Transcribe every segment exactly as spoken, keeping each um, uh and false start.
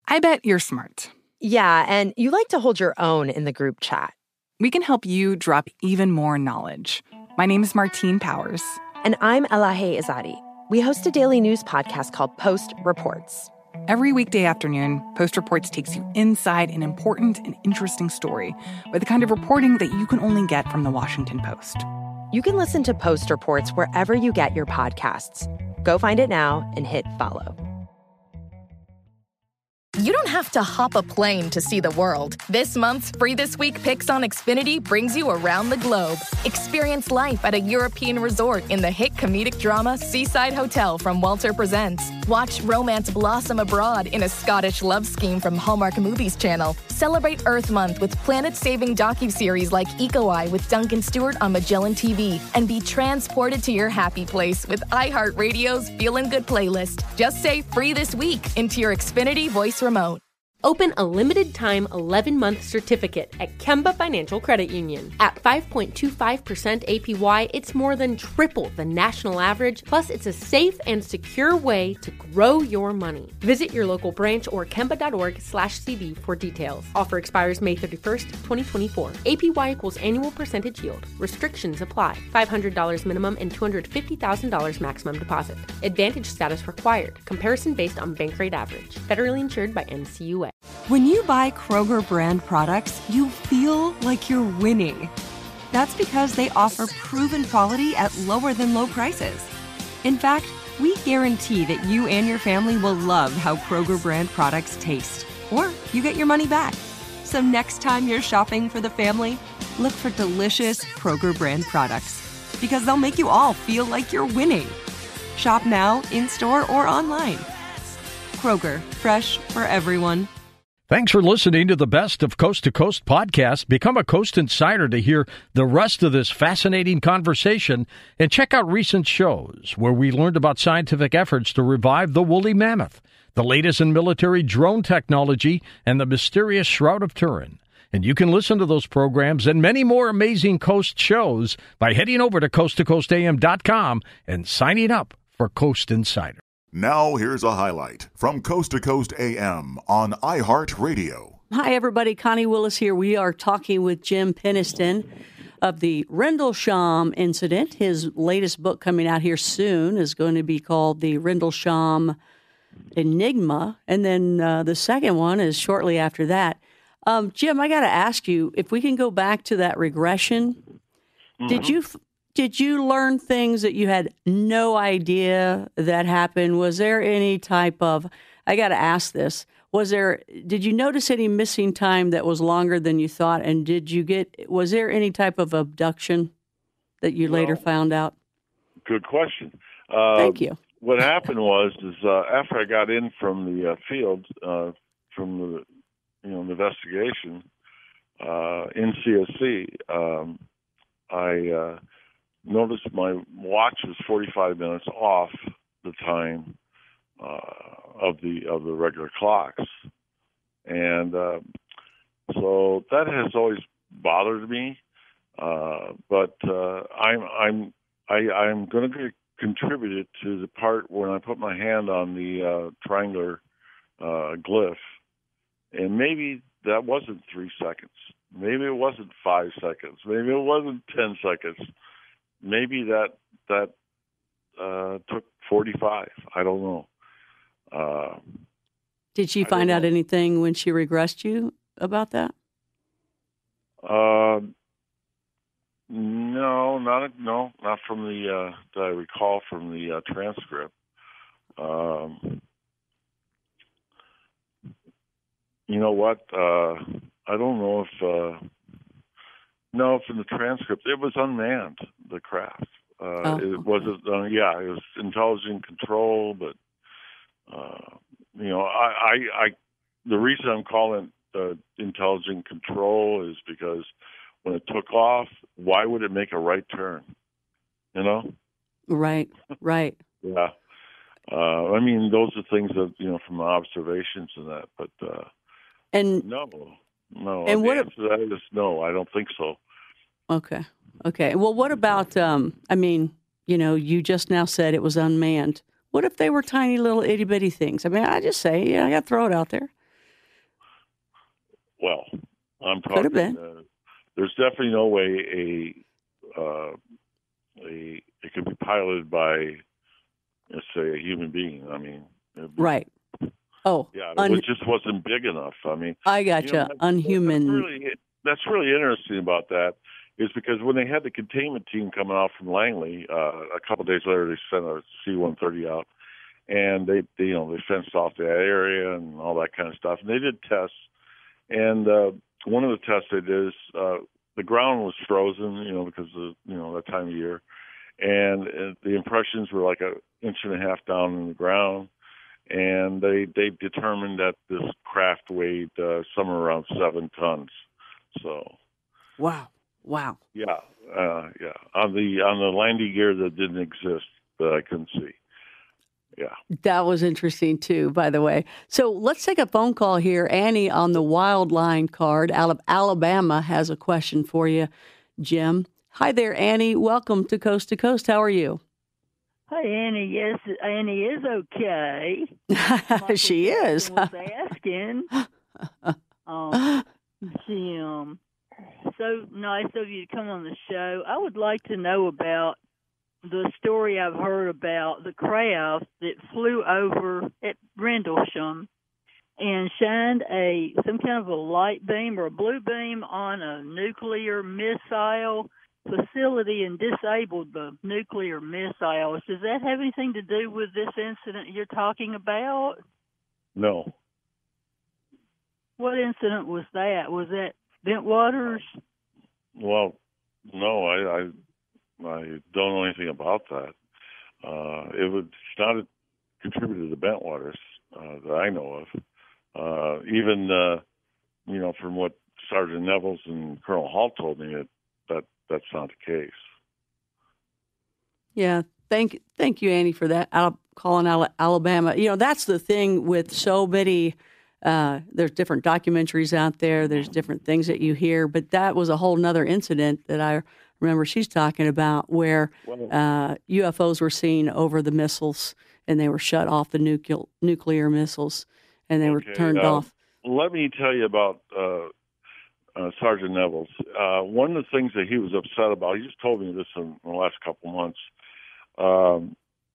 I bet you're smart. Yeah, and you like to hold your own in the group chat. We can help you drop even more knowledge. My name is Martine Powers. And I'm Elahe Izadi. We host a daily news podcast called Post Reports. Every weekday afternoon, Post Reports takes you inside an important and interesting story with the kind of reporting that you can only get from the Washington Post. You can listen to Post Reports wherever you get your podcasts. Go find it now and hit follow. You don't have to hop a plane to see the world. This month's Free This Week Picks on Xfinity brings you around the globe. Experience life at a European resort in the hit comedic drama Seaside Hotel from Walter Presents. Watch romance blossom abroad in a Scottish love scheme from Hallmark Movies Channel. Celebrate Earth Month with planet-saving docuseries like Eco Eye with Duncan Stewart on Magellan T V. And be transported to your happy place with iHeartRadio's Feelin' Good playlist. Just say Free This Week into your Xfinity voice remote. Open a limited-time eleven-month certificate at Kemba Financial Credit Union. At five point two five percent A P Y, it's more than triple the national average, plus it's a safe and secure way to grow your money. Visit your local branch or kemba.org slash CD for details. Offer expires May thirty-first, twenty twenty-four. A P Y equals annual percentage yield. Restrictions apply. five hundred dollars minimum and two hundred fifty thousand dollars maximum deposit. Advantage status required. Comparison based on bank rate average. Federally insured by N C U A. When you buy Kroger brand products, you feel like you're winning. That's because they offer proven quality at lower than low prices. In fact, we guarantee that you and your family will love how Kroger brand products taste, or you get your money back. So next time you're shopping for the family, look for delicious Kroger brand products, because they'll make you all feel like you're winning. Shop now, in-store, or online. Kroger, fresh for everyone. Thanks for listening to the Best of Coast to Coast podcast. Become a Coast Insider to hear the rest of this fascinating conversation, and check out recent shows where we learned about scientific efforts to revive the woolly mammoth, the latest in military drone technology, and the mysterious Shroud of Turin. And you can listen to those programs and many more amazing Coast shows by heading over to coast to coast a m dot com and signing up for Coast Insider. Now here's a highlight from Coast to Coast A M on iHeartRadio. Hi, everybody. Connie Willis here. We are talking with Jim Penniston of the Rendlesham incident. His latest book coming out here soon is going to be called The Rendlesham Enigma. And then uh, the second one is shortly after that. Um, Jim, I got to ask you, if we can go back to that regression, mm-hmm. did you... Did you learn things that you had no idea that happened? Was there any type of, I got to ask this, was there, did you notice any missing time that was longer than you thought? And did you get, was there any type of abduction that you later well, found out? Good question. Uh, Thank you. What happened was, is uh, after I got in from the uh, field, uh, from the, you know, the investigation uh, in C S C, um, I, uh, noticed my watch was forty-five minutes off the time uh, of the of the regular clocks, and uh, so that has always bothered me. Uh, but uh, I'm I'm I, I'm going to contribute it to the part when I put my hand on the uh, triangular uh, glyph, and maybe that wasn't three seconds. Maybe it wasn't five seconds. Maybe it wasn't ten seconds. Maybe that that uh, took forty-five. I don't know. Uh, Did she find out anything when she regressed you about that? Uh, no, not no, not from the uh, that I recall from the uh, transcript. Um, you know what? Uh, I don't know if. Uh, No, from the transcript, it was unmanned, the craft. Uh, oh, it okay. wasn't, uh, yeah, it was intelligent control, but, uh, you know, I, I, I, the reason I'm calling it uh, intelligent control is because when it took off, why would it make a right turn? You know? Right, right. Yeah. Uh, I mean, those are things that, you know, from observations and that, but, uh, and no. No, and the what answer to that is no, I don't think so. Okay, okay. Well, what about, um, I mean, you know, you just now said it was unmanned. What if they were tiny little itty-bitty things? I mean, I just say, yeah, I got to throw it out there. Well, I'm Could have talking. been. Uh, there's definitely no way a uh, a it could be piloted by, let's say, a human being. I mean, it'd be- Right. Oh, yeah, un- it just wasn't big enough. I mean, I you gotcha. know, that- Unhuman. That's really, that's really interesting about that is because when they had the containment team coming out from Langley, uh, a couple of days later they sent a C one thirty out, and they, they, you know, they fenced off that area and all that kind of stuff, and they did tests. And uh, one of the tests they did is uh, the ground was frozen, you know, because of you know that time of year, and uh, the impressions were like an inch and a half down in the ground. And they they determined that this craft weighed uh, somewhere around seven tons. So, Wow. Wow. yeah, uh, yeah, on the on the landing gear that didn't exist that I couldn't see. Yeah. That was interesting, too, by the way. So let's take a phone call here. Annie on the Wild Line card out of Alabama has a question for you, Jim. Hi there, Annie. Welcome to Coast to Coast. How are you? Hi, Annie. Yes, Annie is okay. She is. Was asking. um, Jim, so nice of you to come on the show. I would like to know about the story I've heard about the craft that flew over at Rendlesham and shined a some kind of a light beam or a blue beam on a nuclear missile facility and disabled the nuclear missiles. Does that have anything to do with this incident you're talking about? No. What incident was that? Was that Bentwaters? Well, no, I, I I don't know anything about that. Uh, it was not a contributor to Bentwaters uh, that I know of. Uh, even uh, you know, from what Sergeant Nevels and Colonel Hall told me, it, that that's not the case. Yeah, thank thank you, Annie, for that. Al- calling Al- Alabama. You know, that's the thing with so many. Uh, there's different documentaries out there. There's different things that you hear, but that was a whole nother incident that I remember she's talking about, where uh, U F Os were seen over the missiles, and they were shut off the nuclear nuclear missiles, and they Okay, were turned uh, off. Let me tell you about uh, uh, Sergeant Nevels. Uh, one of the things that he was upset about, he just told me this in the last couple months. Um,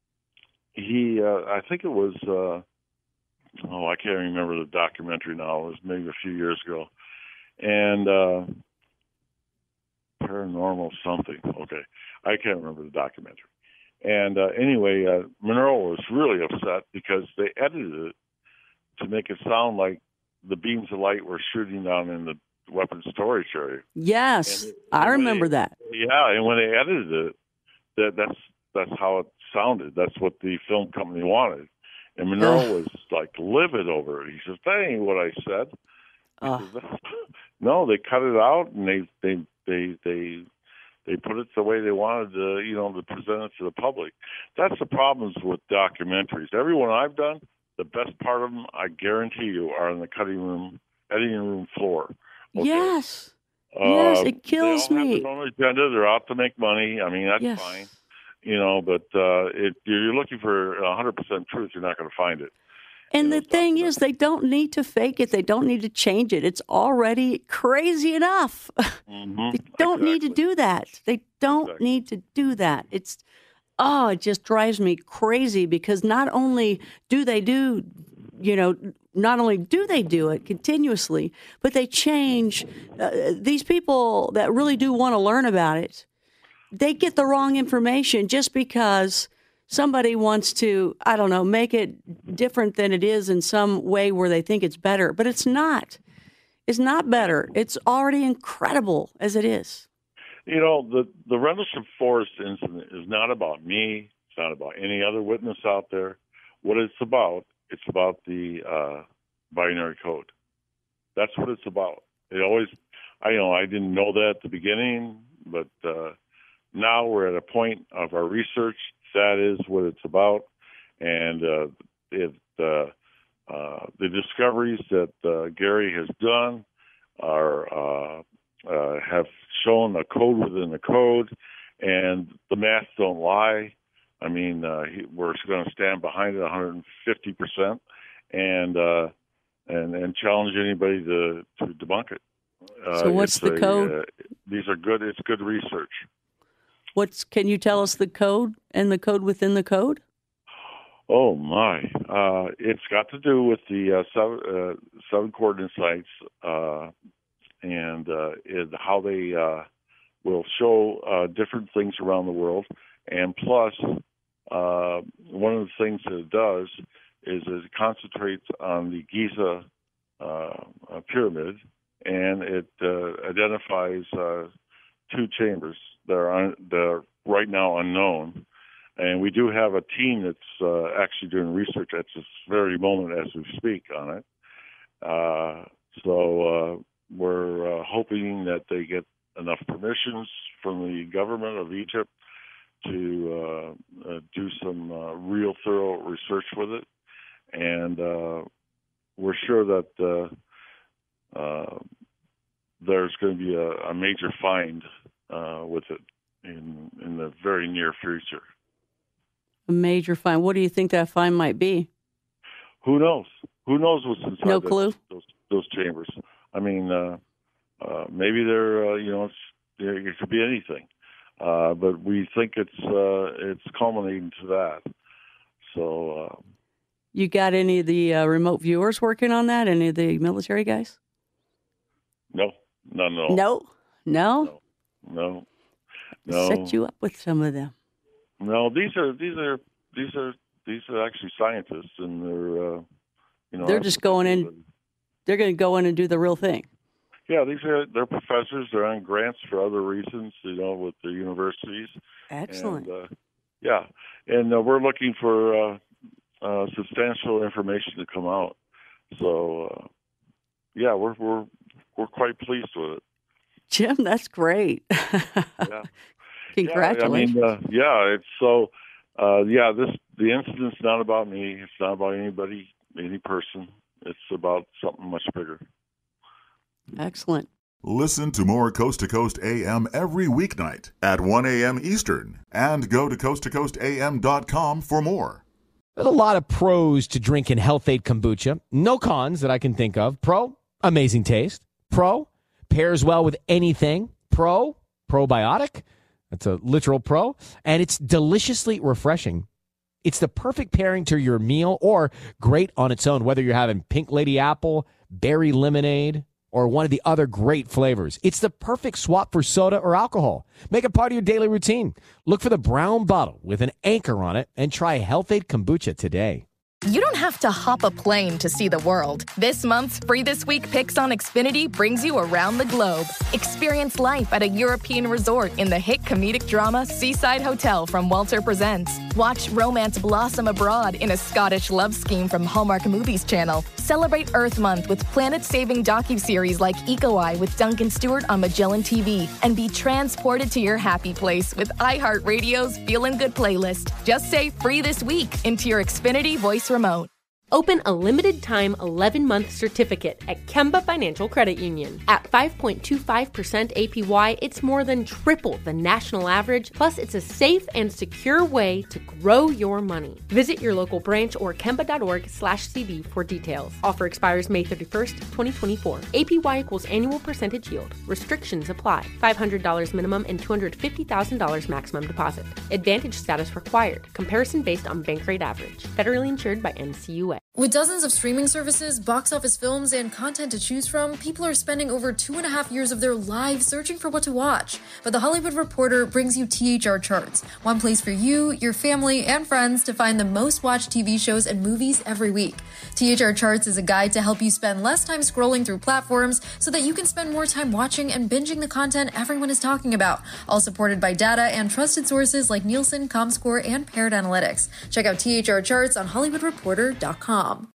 he, uh, I think it was, uh, oh, I can't remember the documentary now. It was maybe a few years ago. And uh, Paranormal something. Okay. I can't remember the documentary. And uh, anyway, uh, Monroe was really upset because they edited it to make it sound like the beams of light were shooting down in the weapons storage area. Yes, it, I remember they, that. Yeah, and when they edited it, that that's that's how it sounded. That's what the film company wanted. And Monroe was like livid over it. He says, "That ain't what I said." Uh. Says, no, they cut it out and they they they they they put it the way they wanted to, you know, to present it to the public. That's the problems with documentaries. Every one I've done, the best part of them, I guarantee you, are in the cutting room, editing room floor. Okay? Yes. Uh, yes, it kills they all me. have their own agenda. They're out to make money. I mean, that's yes. fine. You know, but uh, if you're looking for one hundred percent truth, you're not going to find it. And you the know, thing is, they don't need to fake it. They don't need to change it. It's already crazy enough. Mm-hmm. They don't exactly. need to do that. They don't Exactly. need to do that. It's, oh, it just drives me crazy because not only do they do, you know, not only do they do it continuously, but they change. Uh, these people that really do want to learn about it, they get the wrong information just because somebody wants to, I don't know, make it different than it is in some way where they think it's better. But it's not. It's not better. It's already incredible as it is. You know, the, the Rendlesham Forest incident is not about me. It's not about any other witness out there. What it's about, it's about the uh, binary code. That's what it's about. It always, I you know, I didn't know that at the beginning, but uh, now we're at a point of our research. That is what it's about. And uh, it, uh, uh, the discoveries that uh, Gary has done are uh, uh, have shown a code within a code, and the math don't lie. I mean, uh, he, we're going to stand behind it one hundred fifty percent. And uh, and, and challenge anybody to, to debunk it. Uh, so what's the a, code? Uh, these are good. It's good research. What's? Can you tell us the code and the code within the code? Oh my! Uh, it's got to do with the uh, seven, uh, seven coordinate sites uh, and uh, it, how they uh, will show uh, different things around the world. And plus, uh, one of the things that it does is it concentrates on the Giza uh, pyramid, and it uh, identifies uh, two chambers that are, un- that are right now unknown. And we do have a team that's uh, actually doing research at this very moment as we speak on it. Uh, so uh, we're uh, hoping that they get enough permissions from the government of Egypt to uh, uh, do some uh, real thorough research with it. And uh, we're sure that uh, uh, there's going to be a, a major find uh, with it in, in the very near future. A major find. What do you think that find might be? Who knows? Who knows what's inside no those, clue? those those chambers? I mean, uh, uh, maybe they're uh, you know it's, it could be anything, uh, but we think it's uh, it's culminating to that. So, uh, you got any of the uh, remote viewers working on that? Any of the military guys? No, no, no, no, no, no, no. Set you up with some of them. No, these are these are these are these are actually scientists, and they're uh, you know they're just going in. That, they're going to go in and do the real thing. Yeah, these are they're professors. They're on grants for other reasons, you know, with the universities. Excellent. And, uh, yeah, and uh, we're looking for uh, uh, substantial information to come out. So uh, yeah, we're we're we're quite pleased with it. Jim, that's great. Yeah. Congratulations. Yeah, I mean, uh, yeah, it's so, uh, yeah, this, the incident's not about me. It's not about anybody, any person. It's about something much bigger. Excellent. Listen to more Coast to Coast A M every weeknight at one a.m. Eastern, and go to coast to coast a m dot com for more. There's a lot of pros to drinking Health-Ade kombucha. No cons that I can think of. Pro, amazing taste. Pro, pairs well with anything. Pro, probiotic. That's a literal pro. And it's deliciously refreshing. It's the perfect pairing to your meal or great on its own, whether you're having Pink Lady Apple, berry lemonade, or one of the other great flavors. It's the perfect swap for soda or alcohol. Make it part of your daily routine. Look for the brown bottle with an anchor on it and try Health-Ade kombucha today. You don't have to hop a plane to see the world. This month's Free This Week Picks on Xfinity brings you around the globe. Experience life at a European resort in the hit comedic drama Seaside Hotel from Walter Presents. Watch romance blossom abroad in a Scottish love scheme from Hallmark Movies Channel. Celebrate Earth Month with planet-saving docuseries like Eco Eye with Duncan Stewart on Magellan T V. And be transported to your happy place with iHeartRadio's Feelin' Good playlist. Just say Free This Week into your Xfinity voice remote. Open a limited-time eleven-month certificate at Kemba Financial Credit Union. At five point two five percent A P Y, it's more than triple the national average, plus it's a safe and secure way to grow your money. Visit your local branch or kemba.org slash CD for details. Offer expires May thirty-first, twenty twenty-four. A P Y equals annual percentage yield. Restrictions apply. five hundred dollars minimum and two hundred fifty thousand dollars maximum deposit. Advantage status required. Comparison based on bank rate average. Federally insured by N C U A. With dozens of streaming services, box office films, and content to choose from, people are spending over two and a half years of their lives searching for what to watch. But The Hollywood Reporter brings you T H R Charts, one place for you, your family, and friends to find the most watched T V shows and movies every week. T H R Charts is a guide to help you spend less time scrolling through platforms so that you can spend more time watching and binging the content everyone is talking about, all supported by data and trusted sources like Nielsen, ComScore, and Parrot Analytics. Check out T H R Charts on hollywood reporter dot com.